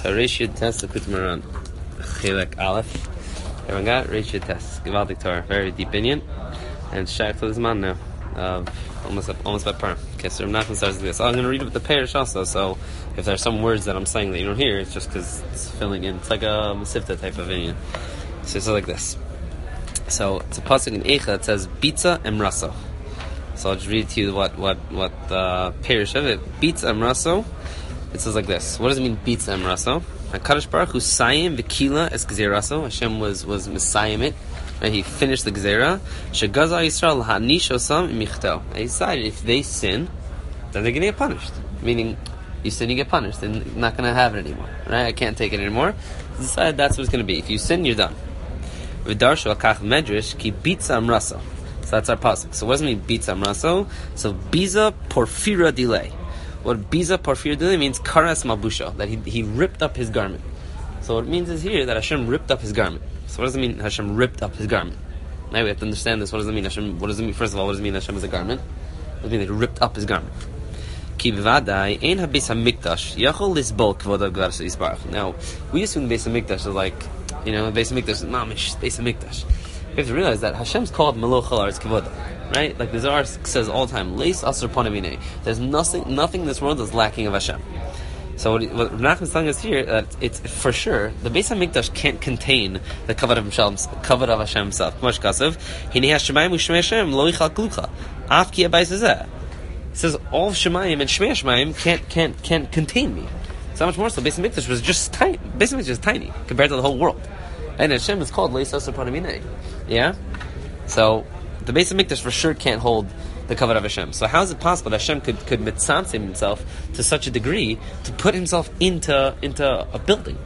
So Rishid test the Kutmaran Chilek Aleph. Everyone got Rishid test. Givaldik Torah, very deep opinion. And Shaykh to this man now of almost by perm. Okay, so Menachem starts with this. I'm going to read it with the parish also. So if there's some words that I'm saying that you don't hear, it's just because it's filling in. It's like a Masifta type of opinion. So it's like this. So it's a pasuk in Eicha that says Bitza Emraso. So I'll just read to you what the parish of it. Bitza Emraso. It says like this. What does it mean, Bitza Emraso? HaKadosh Baruch Hu Sayim V'Kila Es Gzeraso. Hashem was Messiahim it. And he finished the Gzera. Shegaza Yisrael Ha'nish Osam Imichtel. And he decided if they sin, then they're going to get punished. Meaning, you sin, you get punished. They're not going to have it anymore. Right? I can't take it anymore. He decided that's what it's going to be. If you sin, you're done. V'darshu Akach Medrash Ki Bitza Emraso. So that's our pasuk. So what does it mean, Bitza Emraso? So Biza Porfira Delay. What Biza Porfir Delay means, Karas Mabusha, that he ripped up his garment. So what it means is here that Hashem ripped up his garment. So what does it mean Hashem ripped up his garment? Now we have to understand this. What does it mean Hashem? What does it mean? First of all, what does it mean Hashem is a garment? What does it mean that he ripped up his garment? Ki v'vadai ein habis hamikdash yachol lisbol kvodav gvarsa yisbarach. Now we assume the Beis Hamikdash is like, the Beis Hamikdash is mamish Beis Hamikdash. We have to realize that Hashem's called Meloch Haaretz Kavoda, right? Like the Zohar says all the time, Leis Asur Panamine. There's nothing in this world that's lacking of Hashem. So what Menachem is telling us here, that it's for sure the Beis Hamikdash can't contain the kavod of Hashem himself. K'mosh kasav, Hinei Hashemayim u'Shmei Hashem lo yichal klucha, af ki abayis hazeh. It says all of Shemayim and Shmei Hashemayim can't contain me. So much more so, Beis Hamikdash was just tiny. Beis Hamikdash is tiny compared to the whole world. And Hashem is called Leis Asur Panamine. Yeah? So the Beis Hamikdash for sure can't hold the kavod of Hashem. So how is it possible that Hashem could mitzantzim himself to such a degree to put himself into a building?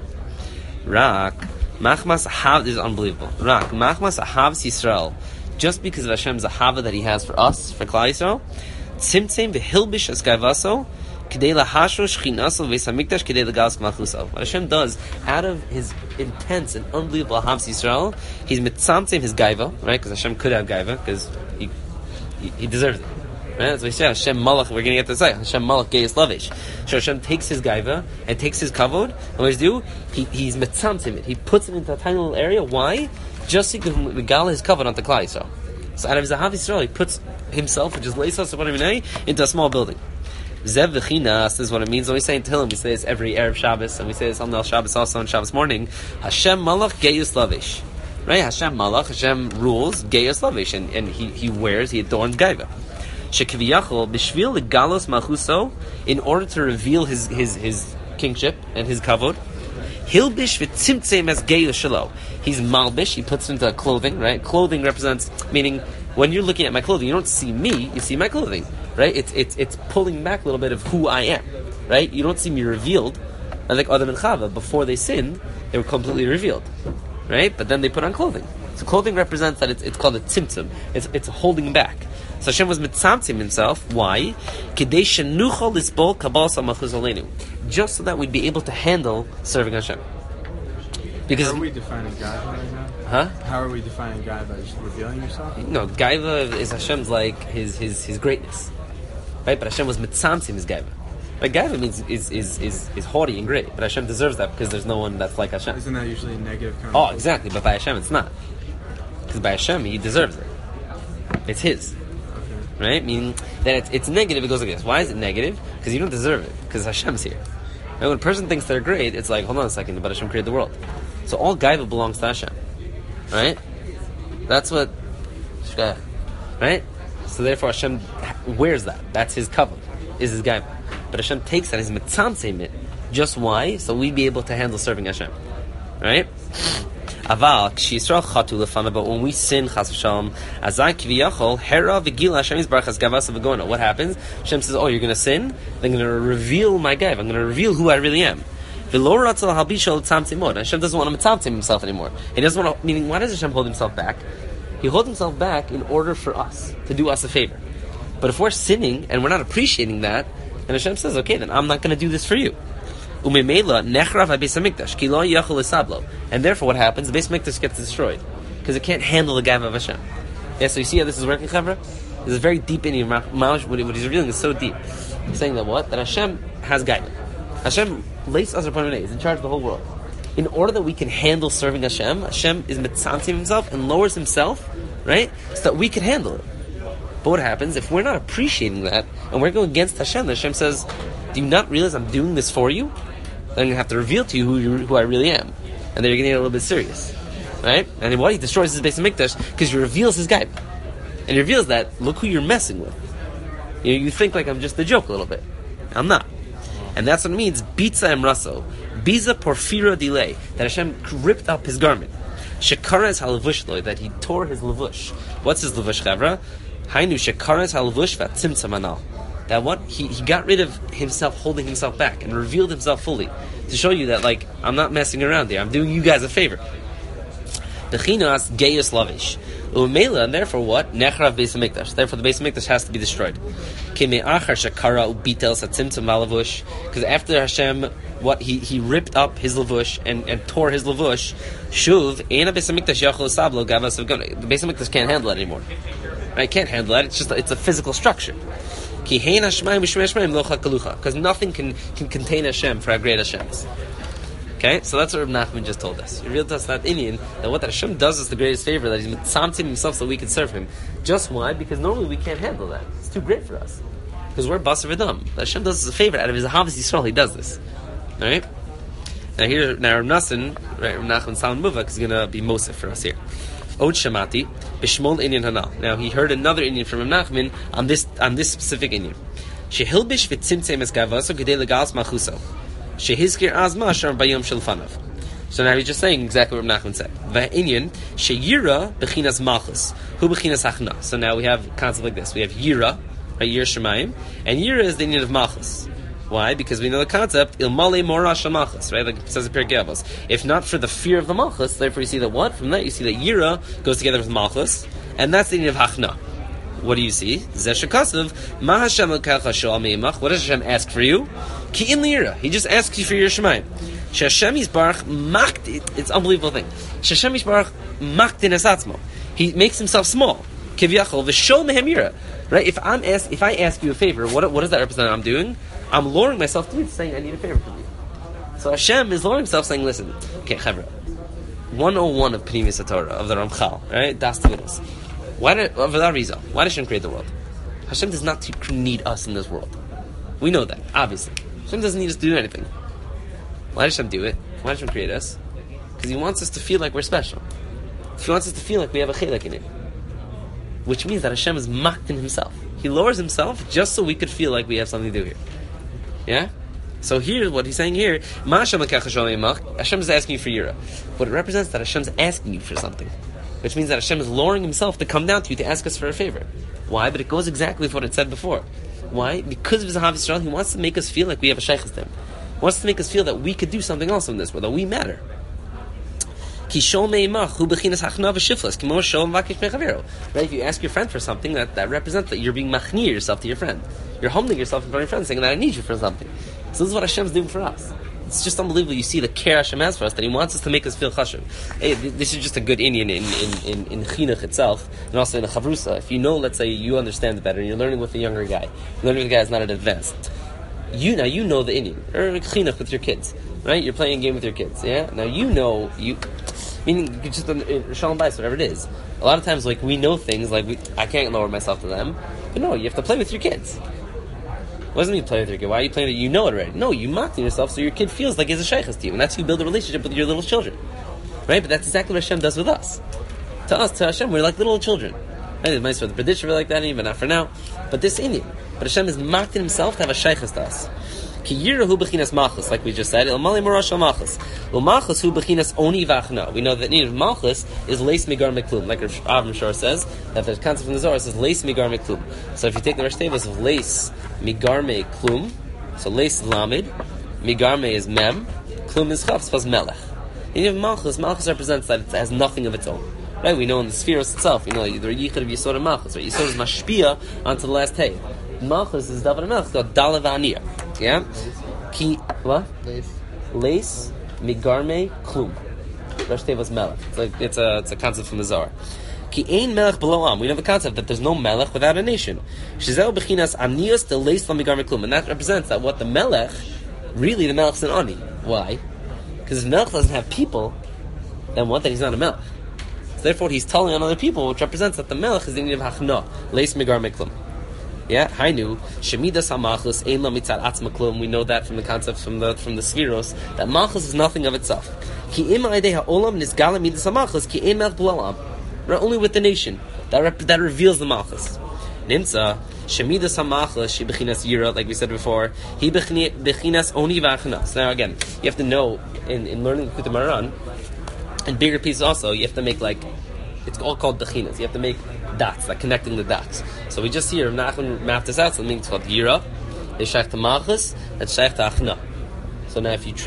Rak machmas hav is unbelievable. Rak machmas havs Yisrael, just because of Hashem's ahava that He has for us, for Klal Yisrael, tzimtzem v'hilbish es gavaso k'dei lahashro shchinaso v'Beis Hamikdash k'dei l'galas k'malchuso. What Hashem does out of His intense and unbelievable havs Yisrael, He's mitzantzim His gaiva, right? Because Hashem could have gaiva because He deserves it. Right? So we say Hashem Malach, we're going to get to say Hashem Malach Geius Lavish. So Hashem takes His gaiva and takes His kavod, and what does He do? He's mitzantzim it. He puts it into a tiny little area. Why? Just so He can regale His kavod onto Klal Yisrael. So out of His Ahav Yisrael, He puts Himself, which is Leis Asur Panamine, into a small building. Zev v'chinas, this is what it means when we say in Tehillim. We say this every Erev Shabbos, and we say this on the Shabbos also on Shabbos morning. Hashem Malach Geius Lavish. Right? Hashem Malach, Hashem rules, Geius Lavish, and he adorns Gaiva. Shekiviyachol, Bishvil Galos Malchuso, in order to reveal his kingship and his kavod. Hilbish v'tzimtzem as Geius Shalo. He's Malbish, he puts it into clothing, right? Clothing represents, meaning, when you're looking at my clothing, you don't see me, you see my clothing. Right? It's pulling back a little bit of who I am. Right? You don't see me revealed. Like Adam and Chava, before they sinned, they were completely revealed. Right? But then they put on clothing. So clothing represents that it's called a tzimtzum. It's holding back. So Hashem was mitzamtzim himself. Why? Kedei shenuchol lisbol kabbalas malchus aleinu. Just so that we'd be able to handle serving Hashem. Because how are we defining Gaiva right now? Huh? How are we defining Gaiva? Just revealing yourself? No, Gaiva is Hashem's like his greatness. Right? But Hashem was mitzamtzim his Gaiva. Like Gaiva means is haughty and great, but Hashem deserves that because there's no one that's like Hashem. Isn't that usually a negative connotation? Oh, exactly, but by Hashem it's not. Because by Hashem He deserves it. It's His. Okay. Right? Meaning that it's negative, it goes like this. Why is it negative? Because you don't deserve it, because Hashem's here. And when a person thinks they're great, it's like, hold on a second, but Hashem created the world. So all Gaiva belongs to Hashem. Right? That's what right? So therefore Hashem wears that. That's His kavod, is His gaiva. But Hashem takes that as mitzamtzim it. Just why? So we'd be able to handle serving Hashem. Right? Aval k'Yisrael chatu lefana, but when we sin chas v'shalom, azai kiviyachol hera v'gila Hashem yisbarach as gavasa v'gona. What happens? Hashem says, "Oh, you're going to sin? Then I'm going to reveal my gaiva. I'm going to reveal who I really am." Hashem doesn't want to mitzamtzim himself anymore. He doesn't want to. Meaning, why does Hashem hold Himself back? He holds Himself back in order for us to do us a favor. But if we're sinning and we're not appreciating that, then Hashem says, "Okay, then I'm not going to do this for you." And therefore, what happens? The Beis Hamikdash gets destroyed because it can't handle the gaiva of Hashem. Yeah, so you see how this is working, Chavra? This is very deep in your mouth. What he's revealing is so deep. He's saying that what? That Hashem has gaiva. Hashem lays us upon is in charge of the whole world. In order that we can handle serving Hashem, Hashem is mitzantim himself and lowers himself, right, so that we can handle it. But what happens if we're not appreciating that and we're going against Hashem? Hashem says, "Do you not realize I'm doing this for you? Then I'm going to have to reveal to you who I really am," and then you're going to get a little bit serious, right? And then what? He destroys his base of mikdash because he reveals his guy, and he reveals that look who you're messing with. You think like I'm just a joke a little bit. I'm not. And that's what it means, Bitza Emraso. Biza Porfira delay. That Hashem ripped up his garment. Shekaras halavush loy. That he tore his lavush. What's his lavush, Chavra? Hainu shekaras halavush vatzimtzam anal. That what? He got rid of himself, holding himself back, and revealed himself fully. To show you that, like, I'm not messing around here. I'm doing you guys a favor. Bechinas geius lavish. Umela, and therefore what? Nechrav Beis HaMikdash. Therefore the Beis HaMikdash has to be destroyed. Because after Hashem, what? He ripped up his lavush and tore his lavush. Shuv, Eina Beis HaMikdash yachol sablo gavas of Gonei. The Beis HaMikdash can't handle it anymore. Right? Can't handle it. It's a physical structure. Because nothing can contain Hashem for how great Hashem is. Okay, so that's what Reb Nachman just told us. He revealed to us that Indian that what Hashem does is the greatest favor, that He's mitzamtim himself so we can serve Him. Just why? Because normally we can't handle that. It's too great for us. Because we're basar v'dam. Hashem does us a favor out of His Ahavas Yisrael. He does this. All right. Now Reb Nachman, right? Reb Nachman Salman Muvak is going to be Mosef for us here. Od Shamati b'Shmol Indian Hanal. Now he heard another Indian from Reb Nachman on this specific Indian. Shehilbish v'tzimtzem es gavaso gedei legalas machuso. So now he's just saying exactly what Nachman said. So now we have a concept like this. We have Yira, right, Yir Shemayim, and Yira is the Indian of Malchus. Why? Because we know the concept, Ilmale Morash Malchus, right? Like it says in Pirkei Avos. If not for the fear of the Malchus, therefore you see that what? From that you see that Yira goes together with Malchus, and that's the Indian of Hachna. What do you see? What does Hashem ask for you? Ki in lira. He just asks you for your Shemayim. Hashem Yisbarach macht it. It's an unbelievable thing. Hashem Yisbarach macht in esatzmo. He makes himself small. Kivyachol v'shol mehem yira. Right? If I ask you a favor, what does that represent? I'm doing. I'm lowering myself to you, saying I need a favor from you. So Hashem is lowering himself, saying, "Listen, okay, Chavra, 101 of Pnimis HaTorah of the Ramchal, right? Das Tavinos. Why does Hashem create the world? Hashem does not need us in this world. We know that, obviously. Hashem doesn't need us to do anything. Why does Hashem do it? Why does Hashem create us? Because He wants us to feel like we're special. He wants us to feel like we have a chilek in it. Which means that Hashem is mocked in Himself. He lowers Himself just so we could feel like we have something to do here. Yeah? So here's what He's saying here. Hashem is asking you for Yira. But it represents that Hashem's asking you for something. Which means that Hashem is lowering Himself to come down to you to ask us for a favor. Why? But it goes exactly with what it said before. Why? Because of His Ahavas Yisrael, He wants to make us feel like we have a shaykhus to Him. He wants to make us feel that we could do something else in this world, that we matter. Right? If you ask your friend for something, that represents that you're being machnier yourself to your friend. You're humbling yourself in front of your friend, saying that I need you for something. So this is what Hashem's doing for us. It's just unbelievable. You see the care Hashem has for us, that He wants us to make us feel chashuv. Hey, this is just a good Indian in chinuch itself, and also in a chavrusa. If you know, let's say you understand it better, and you're learning with a younger guy, you're learning with a guy who's not at advanced. You know the Indian, or chinuch with your kids, right? You're playing a game with your kids, yeah. Now meaning just shalom bayis, whatever it is. A lot of times, like we know things, like I can't lower myself to them, but no, you have to play with your kids. What does it mean play with your kid? Why are you playing it? You know it already. No, you mock yourself so your kid feels like he's a shaykhus to you. And that's how you build a relationship with your little children. Right? But that's exactly what Hashem does with us. To us, to Hashem, we're like little children. Right? It might be the prediction like that, even not for now. But this Indian. But Hashem is mocked in Himself to have a shaykhus to us. Ki yirahu b'chinas malchus, like we just said. Il mali morash al malchus. Well, malchus hu b'chinas oni v'achna. We know that the need of malchus is leis migar meklum. Like Avram Shor says, that the concept from the Zohar says leis migar meklum. So if you take the Rosh Tevis of leis migar meklum, so leis lamid, migar me is mem, klum is chaf, plus melech. The need of malchus represents that it has nothing of its own. Right? We know in the spheres itself, the yichud of Yisod and malchus. Right? Yisod is mashpia onto the last hay. Malchus is David Melech, called Dalav Aniyah. Yeah? Ki, what? Leis, Migarme, Klum. Rosh Teva's Melech. It's a concept from the Zohar. Ki ein Melech below Am. We know the concept that there's no Melech without a nation. Shizeo Bechinas Aniyos de Leis la Migarme Klum. And that represents that what the Melech really the Melech's an Ani. Why? Because if Melech doesn't have people, then what? Then he's not a Melech. So therefore he's telling on other people, which represents that the Melech is the Indian of Hachna, Leis Megar Miklam. Yeah, Hainu, Shemidas HaMachus, Ein Lo Mitzad Atzma Klum. We know that from the concept from the Sfiros, that Malchus is nothing of itself. Ki Im Aidei HaOlam Nizgala Midas HaMachus, Ki Ein Melech B'Olam. Only with the nation. That reveals the Malchus. Nimtza, Shemidas HaMachus, She Bechinas Yira, like we said before, He Bechinas Oni V'Achnas. Now again, you have to know, in learning Likutei Moharan, and bigger pieces also, you have to make it's all called Bechinas. You have to make dots, like connecting the dots. So we just here, Nachman mapped this out, so it's called Yira, it's Shaykh to Malchus, that's Shaykh to Achna. So now if you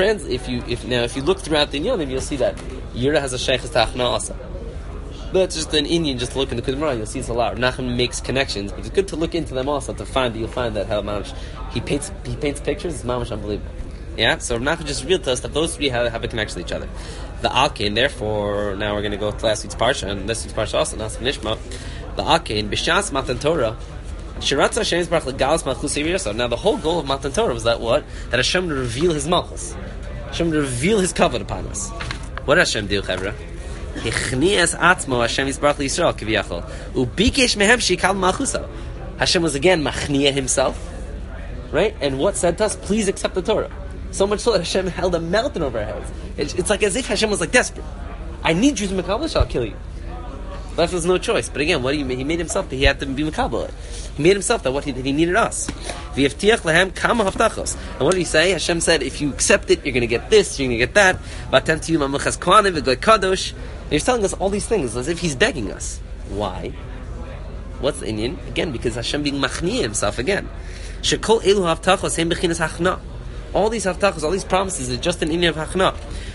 look throughout the Inyanim, you'll see that Yira has a Shaykh to Achna also. But it's just an Indian, just look in the Likutei Moharan, you'll see it's a lot. Nachman makes connections, but it's good to look into them also to find that you'll find that how Mamash he paints pictures. It's Mamash unbelievable. Yeah, so Nachman just revealed to us that those three have a connection to each other. The Akein, therefore, now we're going to go to last week's parsha, and this week's parsha also, Nas Nishma. The Akein, B'shas Matan Torah, Shiratz Hashem Yisbarach Legalas Malchus Yirasa. Now the whole goal of Matan Torah was that what? That Hashem would reveal His Malchus. Hashem would reveal His covenant upon us. What did Hashem do, Chevra? Hichnias Atzmo Hashem Yisbarach L'Yisrael Kiviyachol Ubikesh Mehem Shikal Malchusa. Hashem was again Machnia Himself, right? And what said to us? Please accept the Torah. So much so that Hashem held a mountain over our heads. It's like as if Hashem was like desperate. I need you to Mekabel, I'll kill you. Left was no choice. But again, what do you mean? He made himself that he had to be Mekabel. He made himself that he needed us. V'yevtiach lehem kama haftachos. And what did he say? Hashem said, if you accept it, you're going to get this, you're going to get that. V'atem tiyum amuchas kohanim v'goy kadosh. And he's telling us all these things as if he's begging us. Why? What's the Indian? Again, because Hashem being machniya himself again. Shekol elu haftachos hem bechinas hachna. All these haftachos, all these promises, is just an Indian of hachna.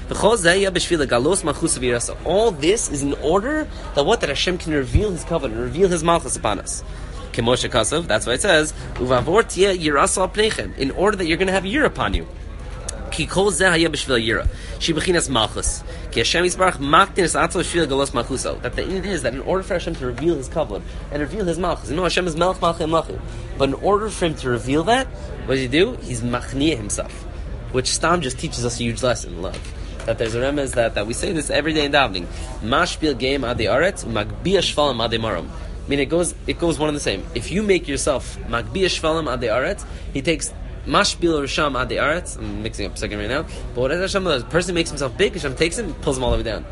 All this is in order that Hashem can reveal His covenant, reveal His malchus upon us. Kemoshe Kasav, that's why it says, in order that you're going to have yira upon you. Ki kol zeh haya b'shvil yira. She bechinas malchus. Ki Hashem Yisbarach maktinis atzo shvil galos malchuso. That the Indian is that in order for Hashem to reveal His covenant and reveal His malchus, Hashem is melech malchim malchim. But in order for Him to reveal that, what does He do? He's machniya Himself. Which Stam just teaches us a huge lesson in love. That there's a remez that we say this every day in davening. Mashpil game adi aretz, magbia shvalim adi maram. I mean, it goes one and the same. If you make yourself magbia shvalim adi aretz, he takes mashpil risham adi aretz. I'm mixing up a second right now. But what does Hashem do? The person makes himself big, Hashem takes him and pulls him all the way down.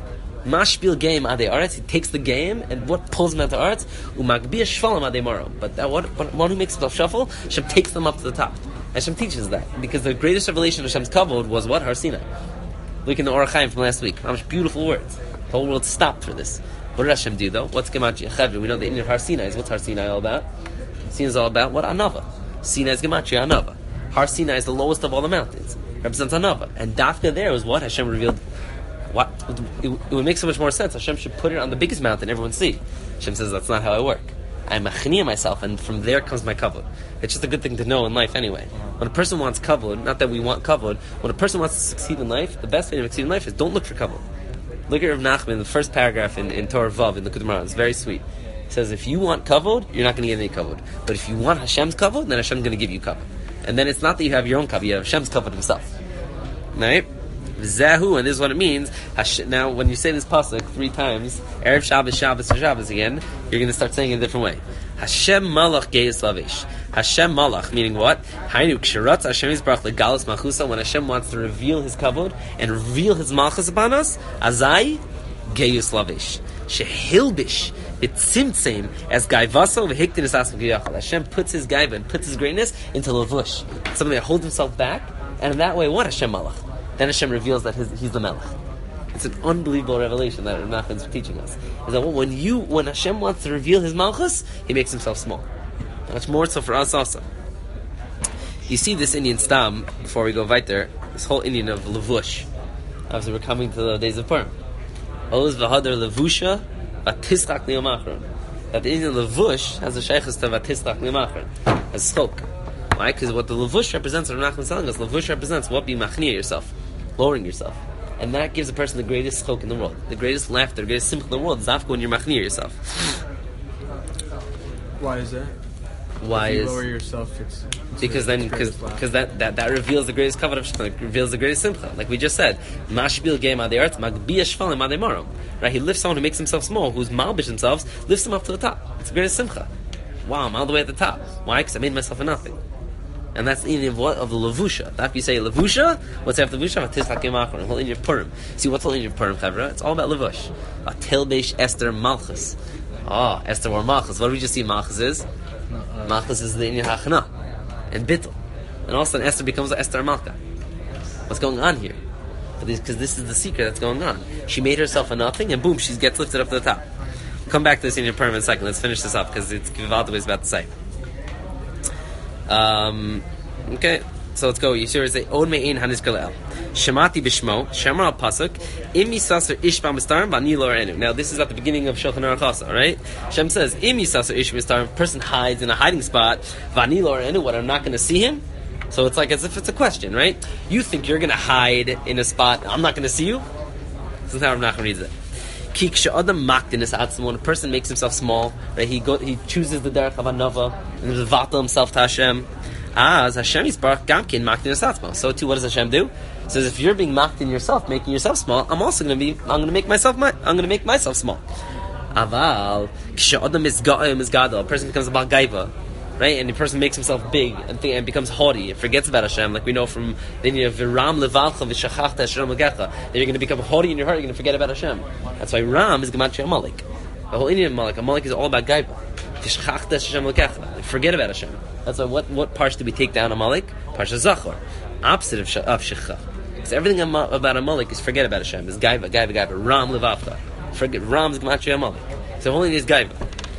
Mashpil game adi aretz, he takes the game and what pulls him out to aretz? Umagbia shvalim adi maram. But that one who makes himself shuffle, Hashem takes them up to the top. Hashem teaches that because the greatest revelation of Hashem's kavod was what? Har Sinai. Look in the Orach Chaim from last week. How much beautiful words. The whole world stopped for this. What did Hashem do though? What's Gematria? Chevra, we know the Indian of Har Sinai is. What's Har Sinai all about? Sinai is all about what? Anava. Sinai is Gematria, Anava. Har Sinai is the lowest of all the mountains. It represents Anava. And Dafka there was what? Hashem revealed. What? It would make so much more sense. Hashem should put it on the biggest mountain everyone see. Hashem says that's not how I work. I'm machniya myself, and from there comes my kavod. It's just a good thing to know in life anyway. When a person wants kavod, not that we want kavod, when a person wants to succeed in life, the best way to succeed in life is don't look for kavod. Look at Rav Nachman, the first paragraph in Torah Vav, in the Likutei Moharan. It's very sweet. It says, if you want kavod, you're not going to get any kavod. But if you want Hashem's kavod, then Hashem's going to give you kavod. And then it's not that you have your own kavod, you have Hashem's kavod Himself. Right? Zahu, and this is what it means. Now, when you say this pasuk 3 times, Erev Shabbos, Shabbos, or Shabbos again, you're going to start saying it a different way. Hashem Malach Geis Lavish. Hashem Malach, meaning what? Hainu Ksharatz Hashem Yisbarach Legalos Malchusa. When Hashem wants to reveal His kavod and reveal His malchus upon us, Azai Geis Lavish. Shehilbish B'tzimtzim as Gaivaso v'Hiktin es Asam Giyachal. Hashem puts His gaiva and puts His greatness into Lavush, something that holds Himself back, and in that way, what Hashem Malach? Then Hashem reveals that He's the Melech. It's an unbelievable revelation that Rav Nachman is teaching us. Is that when Hashem wants to reveal His Malchus, He makes Himself small. Much more so for us also. You see this Indian stam, before we go weiter, this whole Indian of Levush. Obviously we're coming to the days of Purim. Oz v'hadar levusha v'tisrach li'omachron. That the Indian Levush has a sheikhus to v'tisrach li'omachron. As schok. Why? Because what the Levush represents, Rav Nachman is telling us, Levush represents what? Be machniya yourself. Lowering yourself. And that gives a person the greatest chok in the world. The greatest laughter, the greatest simcha in the world is after when you're machniya yourself. Why is that? Why if you is lower yourself? It's because that reveals the greatest covenant of Shechina, reveals the greatest simcha. Like we just said, Mashbil game on the earth, Magbiya Shvalim on the Maram. Right? He lifts someone who makes himself small, who's malbish themselves, lifts him up to the top. It's the greatest simcha. Wow, I'm all the way at the top. Why? Because I made myself a nothing. And that's the meaning of what? Of the Levusha. After you say Levusha, what's after Levusha? Tis Hakim Achron. Whole in your Purim. See, what's the in your Purim, Chavra? It's all about Levush. Tilbesh Esther Malchus. Oh, Esther or Malchus. What did we just see Malchus is? Malchus is the Inyan Hachana. And Bittul. And all of a sudden Esther becomes Esther Malka. What's going on here? Because this is the secret that's going on. She made herself a nothing, and boom, she gets lifted up to the top. Come back to this in your Purim in a second. Let's finish this up, because it's Givaldi was about to say. Okay, so let's go. You see where it says Od me'ein hanis galel. Shemati b'shmo, Shemar al pasuk, im yisasar ishba mistarim v'ani lo enu. Now this is at the beginning of Shulchan Aruch Chasa, right? Shem says im yisasar ishba mistarim, person hides in a hiding spot, v'ani lo enu, what, I'm not going to see him? So it's like as if it's a question, right? You think you're going to hide in a spot, I'm not going to see you? This is how I'm not going to read it. When a person makes himself small, right? He chooses the derech of anava and vatal himself to Hashem. As Hashem is barak gamkin maktin esatzmo. So too, what does Hashem do? It says if you're being maktin yourself, making yourself small, I'm going to make myself small. Aval k'she'adam is gadol. A person becomes a bal gaiva, right? And the person makes himself big and becomes haughty and forgets about Hashem, like we know from the Inyan of Viram levalcha v'shachachta Hashem legecha. That you're going to become haughty in your heart, you're going to forget about Hashem. That's why Ram is gematria Amalek. The whole Inyan of Amalek is all about gaiva. V'shachachta Hashem legecha. Forget about Hashem. That's why what parts do we take down Amalek? Parsha Zachor. Opposite of Shecha. Because everything about Amalek is forget about Hashem. Is gaiva. Ram levalcha. Forget Ram is gematria Amalek. So the whole Inyan is gaiva.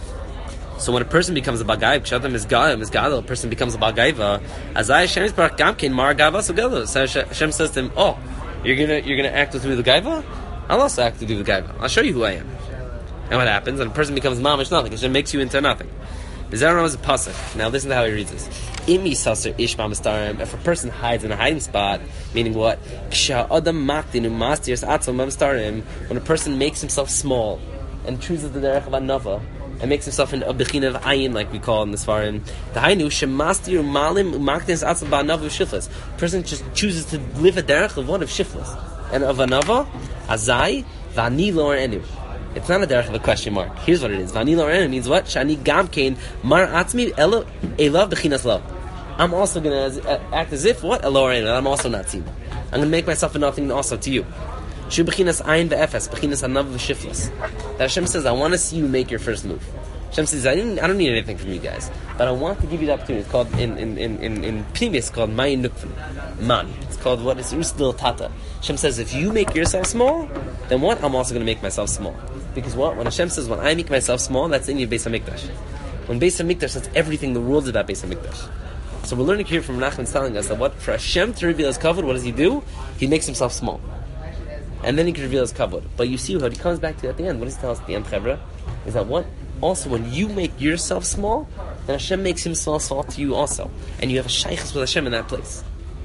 So when a person becomes a bagayv, kshatam is gadol, a person becomes a bagayva. Azai Hashem is barak gamkin mar gava so gadol. So Hashem says to him, "Oh, you're gonna act with me the gaiva? I'll also act with you the gaiva. I'll show you who I am." And what happens? And a person becomes mamish nothing. Hashem makes you into nothing. Bizaron is a pasuk. Now listen to how he reads this. Imi saser ishma mistarim. If a person hides in a hiding spot, meaning what? Ksha adam maktin umastir atzom mistarim. When a person makes himself small and chooses the derech of anava, and makes himself a bechina of ayin, like we call in this farim. The hainu shemastir malim umaktis atzal ba'anav shiflas. Person just chooses to live a derech of what? Of shiflas and of anava. Azai vani lo enu. It's not a derech of a question mark. Here's what it is. Vani lo enu means what? Shani gamkein mar atzmi elo elav bechinas lo. I'm also going to act as if what? Elo enu. I'm also not seen. I'm going to make myself a nothing also to you. Shu bechinas ayin ve'efes, bechinas anav v'shiflas. That Hashem says, I want to see you make your first move. Hashem says, I don't need anything from you guys, but I want to give you the opportunity. It's called in Pneumius, it's called Mayin Nukvan. Man. It's called what is Rusdil Tata. Hashem says, if you make yourself small, then what? I'm also going to make myself small. Because what? When Hashem says, when I make myself small, that's in your Beis HaMikdash. When Beis HaMikdash, that's everything the world is about Beis HaMikdash. So we're learning here from Nachman's telling us that what? For Hashem to reveal His kavod, what does He do? He makes Himself small. And then He can reveal His kavod. But you see what He comes back to at the end. What does He tell us at the end, Chevra? Is that what? Also, when you make yourself small, then Hashem makes Himself small to you also. And you have a shaykhs with Hashem in that place.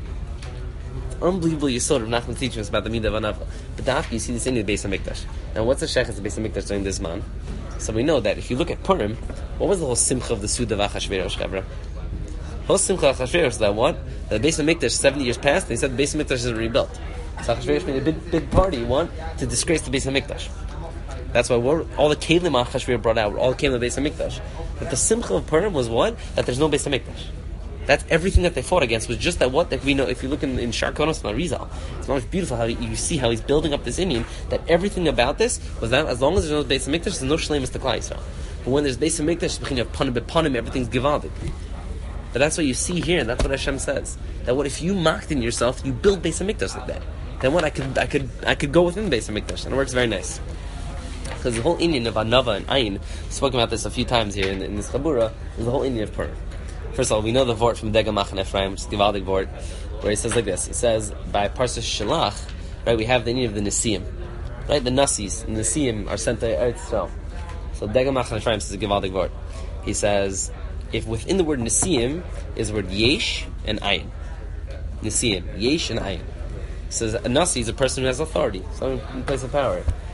It's unbelievable you saw of Nachman's teaching us about the Midah of Anava. But after you see this in the Beis HaMikdash. Now, what's the shaykhs of the Beis HaMikdash during this man? So we know that if you look at Purim, what was the whole simcha of the Suda of Achashverosh, Chevra? The whole simcha of Achashverosh is that what? The Beis HaMikdash, 70 years passed, and he said the Beis HaMikdash is rebuilt. So Achashverosh made a big party, to disgrace the Beis HaMikdash. That's why all the Kelim Achashverosh brought out, all came to the Beis HaMikdash. But the simcha of Purim was what? That there's no Beis HaMikdash. That's everything that they fought against was just that what? That we know, if you look in Sharkonos and Arizal, it's most beautiful how you see how he's building up this Indian, that everything about this was that as long as there's no Beis HaMikdash, there's no Shleimus to Klal Yisrael. But when there's Beis HaMikdash, it's of Panim Bepanim, everything's Givaldik. But that's what you see here, and that's what Hashem says. That what if you mocked in yourself, you build Beis HaMikdash like that. Then what? I could go within Beis HaMikdash, and it works very nice. Because the whole Indian of Anava and Ayin, we've spoken about this a few times here in this Chabura, is the whole Indian of Purim. First of all, we know the vort from Dega Machan Ephraim, which is the Givaldik vort, where he says like this. He says, by Parshas Shalach, right, we have the Indian of the Nesiim. Right, the Nasis, the Nesiim are sent to Eretz Yisrael. So Dega Machan Ephraim says a Givaldik vort. He says, if within the word Nesiim is the word Yesh and Ayin. Nesiim, Yesh and Ayin. He says, a Nasi is a person who has authority, someone in place of power.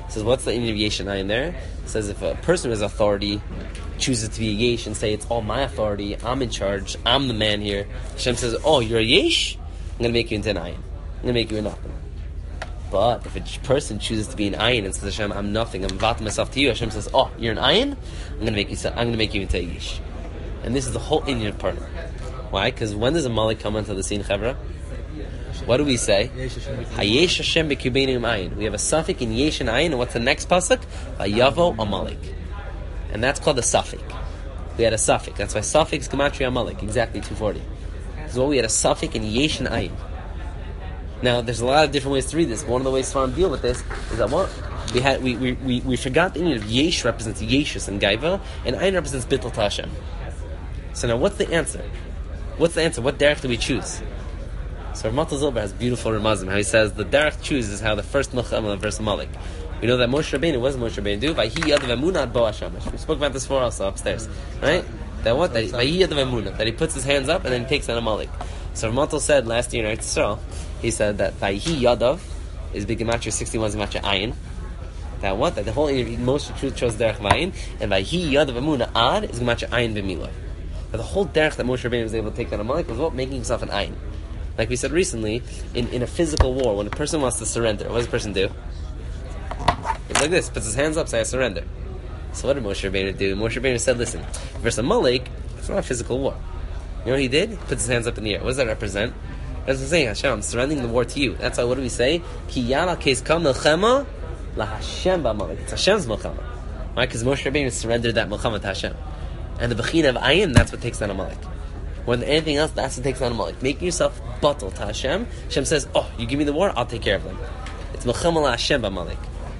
says, what's the inyan of yesh and ayin there? It says if a person with authority chooses to be a yesh and say, it's all my authority, I'm in charge, I'm the man here. Hashem says, oh, you're a yesh? I'm going to make you into an ayin. I'm going to make you a nothing. But if a person chooses to be an ayin and says, Hashem, I'm nothing, I'm vating myself to you, Hashem says, oh, you're an ayin? I'm going to make you into a yesh. And this is the whole inyan of partner. Why? Because when does a malik come onto the scene, Chevra? What do we say? Hayesh Hashem b'kibeinu ayin. We have a suffix in yesh and ayin, and what's the next pasuk? Vayavo Amalek. And that's called a suffix. We had a suffix. That's why suffix gematria Amalek, exactly 240. This is what we had a suffix in yesh and ayin. Now, there's a lot of different ways to read this. But one of the ways to deal with this is that what we forgot the inyan of yesh represents yeshus and gaiva, and ayin represents bittul to Hashem. So now, what's the answer? What's the answer? What derech do we choose? So Rav Matal Zilber has beautiful remazim. How he says the derech choose is how the first milchama versus Malik. We know that Moshe Rabbeinu, what does Moshe Rabbeinu do? Vayhi yadav emunah bo Hashemesh. We spoke about this before also upstairs, right? That what? That Vayhi yadav emunah. That he puts his hands up and then he takes on a Malik. So Rav Matal said last year in Eretz Yisrael, he said that Vayhi yadav is big gematria 61 gematria ayin. That what? That the whole Moshe truth chose derech vayin, and Vayhi yadav emunah ad is gematria ayin v'milah. That the whole derech that Moshe Rabbeinu was able to take on a Malik was what? Making himself an ayin. Like we said recently, in a physical war, when a person wants to surrender, what does the person do? It's like this, puts his hands up, says, I surrender. So what did Moshe Rabbeinu do? Moshe Rabbeinu said, listen, versus a Malik, it's not a physical war. You know what he did? He puts his hands up in the air. What does that represent? That's saying, Hashem, I'm surrendering the war to you. That's why, what do we say? Ki yala keis kam milchema la Hashem ba'Malik. It's Hashem's milchema. Why? Because Moshe Rabbeinu surrendered that milchema to Hashem. And the bechina of ayin, that's what takes down a Malik. More than anything else, that's what takes down a Malik. Making yourself batal to Hashem. Hashem says, oh, you give me the war, I'll take care of them. It's milchema la Hashem ba'Malik.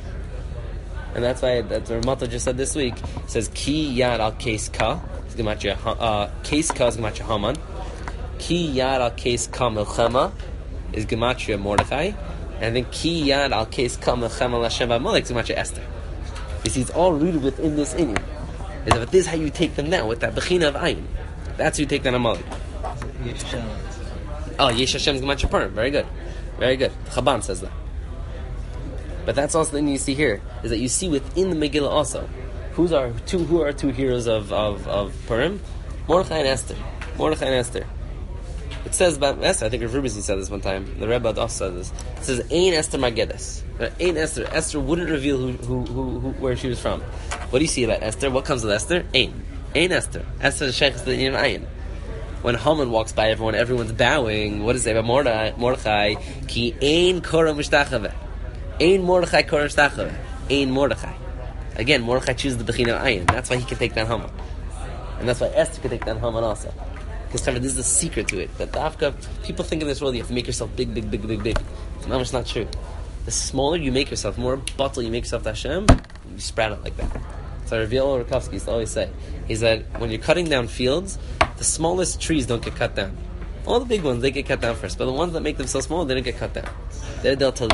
And that's why Rav Matal just said this week. It says ki yad al keis ka. It's gematria keis ka is gematria Haman. Ki yad al keis ka milchema is gematria Mordechai. And then ki yad al keis ka milchema la Hashem ba'Malik is gematria Esther. You see, it's all rooted within this inyan. Is that this is how you take them down with that bechina of ayin. That's how you take down a Malik. Oh, Yesh Hashem is gematria Purim. Very good, very good. Chaban says that. But that's also the thing you see here, is that you see within the Megillah also, who are two heroes of Purim? Mordechai and Esther. Mordechai and Esther. It says about Esther, I think Rav Rubinstein said this one time, the Rebbe also said this. It says, Ein Esther Magedes. Ein Esther. Esther wouldn't reveal where she was from. What do you see about Esther? What comes with Esther? Ein Esther. Esther is sheikhs to the Inyan Ayin. When Haman walks by everyone's bowing. What does it say about Mordechai? Ki ein korah mishtachave. Ein Mordechai korah mishtachave. Ein Mordechai. Again, Mordechai chooses the bechina of ayin. That's why he can take down Haman. And that's why Esther can take down Haman also. Because this is the secret to it. That Dafka, people think in this world you have to make yourself big. It's not true. The smaller you make yourself, the more bottle you make yourself to Hashem, you sprout it like that. So Rav Yoel Rakowski used to always say, he said, when you're cutting down fields, the smallest trees don't get cut down. All the big ones, they get cut down first. But the ones that make them so small, they don't get cut down. They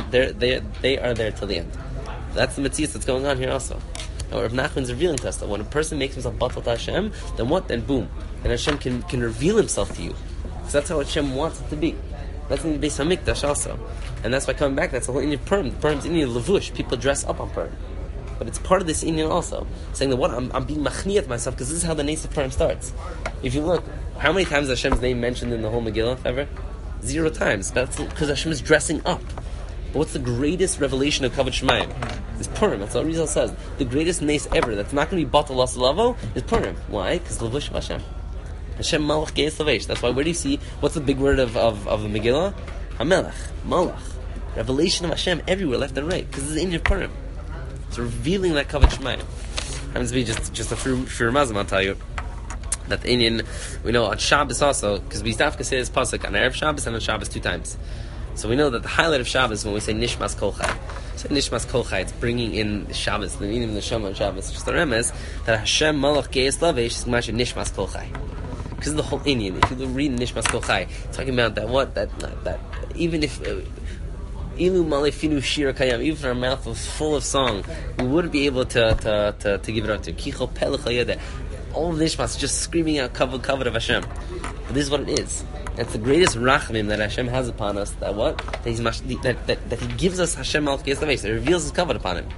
are there till the end. That's the mitzvah that's going on here also. Now, Rav Nachman's revealing to us that when a person makes himself batal to Hashem, then what? Then boom. And Hashem can reveal himself to you. Because that's how Hashem wants it to be. That's in the Beis HaMikdash also. And that's why coming back, that's the whole Inyan of Purim. The Purim's Inyan of Levush. People dress up on Purim. But it's part of this Inyan also. Saying that what? I'm being machniyat myself because this is how the Nes of Purim starts. If you look, how many times is Hashem's name mentioned in the whole Megillah ever? 0 times. That's because Hashem is dressing up. But what's the greatest revelation of Kavod Shemayim? It's Purim. That's what Rizal says. The greatest Nes ever that's not going to be batal l'salavo is Purim. Why? Because Levush of Hashem. Hashem Malach Geis Lavesh. That's why, where do you see, what's the big word of the Megillah? HaMelech, Malach. Revelation of Hashem everywhere, left and right. Because this is the Inyan of Purim. It's revealing that Kavod Shemayim. Happens to be just a few Ramazim, I'll tell you. That the Inyan, we know on Shabbos also, because we have to say this pasuk on Erev Shabbos and on Shabbos 2 times. So we know that the highlight of Shabbos when we say Nishmas Kol Chai. So Nishmas Kol Chai, it's bringing in Shabbos, the meaning of the Neshama on Shabbos. Just the remez that Hashem Malach Geis Lavesh is mentioned Nishmas Kol Chai. Because of the whole Inyan. If you read Nishmas Kol Chai, talking about that even if Ilu Malefinu Shira Kayam, even if our mouth was full of song, we wouldn't be able to give it up to Kicho Pelech Hayadeh. All of Nishmas is just screaming out kavod of Hashem. But this is what it is. It's the greatest rachmim that Hashem has upon us. That what? That He gives us Hashem Malach Geis Lavesh. That reveals His kavod upon Him.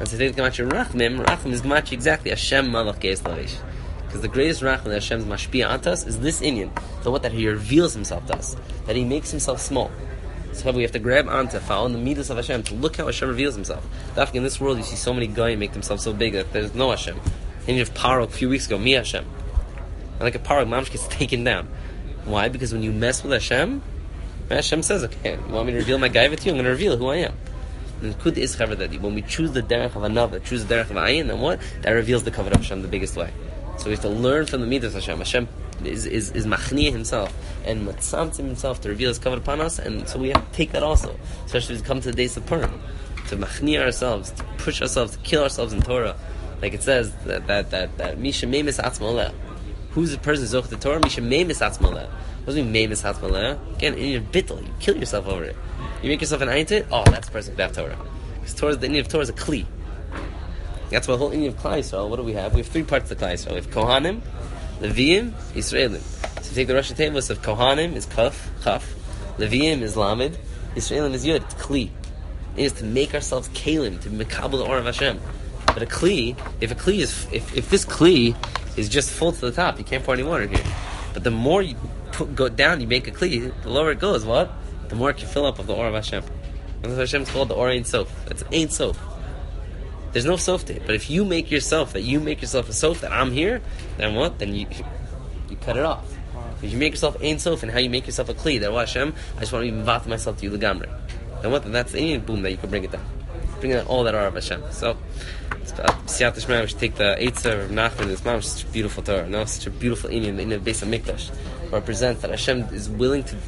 And so take the Gematria Rachmim is Gematria exactly Hashem Malach Geis Lavish. Because the greatest Rachmim that Hashem's mashpia onto us is this inyan. So what, that He reveals Himself to us, that He makes Himself small. So we have to grab onto, follow the midas of Hashem, to look how Hashem reveals Himself. Definitely in this world, you see so many goyim make themselves so big that there's no Hashem. And you have Paro a few weeks ago, me Hashem. And like a Paro, Mamash gets taken down. Why? Because when you mess with Hashem says, okay, you want me to reveal my guy with you? I'm going to reveal who I am. And Kud is chaver that when we choose the derech of another, choose the derech of ayin, then what? That reveals the cover of Hashem the biggest way. So we have to learn from the midas of Hashem. Hashem is machniah Himself and matzamtzim Himself to reveal His cover upon us, and so we have to take that also, especially as we come to the days of Purim, to machniah ourselves, to push ourselves, to kill ourselves in Torah, like it says that misha meimis atzma. Who's the person who zoch the Torah? Misha meimis atzma. What does it mean meimis atzma? Again, in your bittul, you kill yourself over it. You make yourself an ayin to it. Oh, that's the person who have Torah. Because the Indian of Torah is a kli. That's why the whole Indian of Klal Yisrael. What do we have? We have three parts of the Klal Yisrael. We have Kohanim, Leviim, Yisraelim. So you take the Rosh Hashanah of Kohanim is Kaf, Chaf. Leviim is Lamed. Yisraelim is Yud. It's Kli. It is to make ourselves Kalim, to be Mekabel the Or of Hashem. But a Kli, if this Kli is just full to the top, you can't pour any water here. But the more you go down, you make a Kli, the lower it goes, what? The more it can fill up of the Or of Hashem. And that's Hashem's called the Or Ein Sof. It's Ein Sof. There's no sof to it. But if you make yourself a sof, that I'm here, then what? Then you cut it off. If you make yourself Ein Sof and how you make yourself a Kli, that Hashem, I just want to mivat myself to you legamre. Then what? Then that's the Indian boom that you can bring it down. Bring down all that Or of Hashem. So, Siyat Shema, we should take the Eitzah of Nachman, this man, such a beautiful Torah, no? Such a beautiful Indian, the base of Mikdash, represents that Hashem is willing to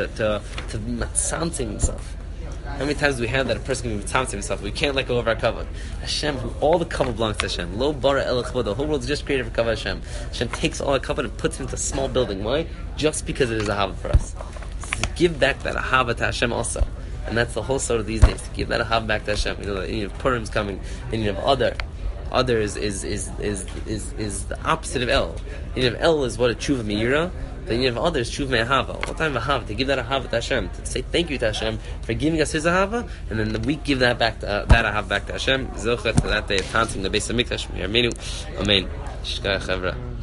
matzamtzim Himself. How many times do we have that a person can be mitzamtzim himself? We can't let go of our kavod. Hashem, all the kavod belongs to Hashem. Lo bara el chvod. The whole world is just created for kavod Hashem. Hashem takes all that kavod and puts it into a small building. Why? Just because it is a hava for us. To give back that ahava to Hashem also. And that's the whole sort of these days. To give that ahava back to Hashem. You know, the Indian of Purim's coming. The Indian of Adar. Adar is the opposite of El. The Indian of El is what a tshuva meira. The Indian of others, Shuv Me'ahava. All time Ahava, to give that Ahava to Hashem, to say thank you to Hashem for giving us His Ahava, and then we give that back to that Ahava back to Hashem. Zochet to that day of dancing the base of Mikdash. Amen. Shkaya Chavra.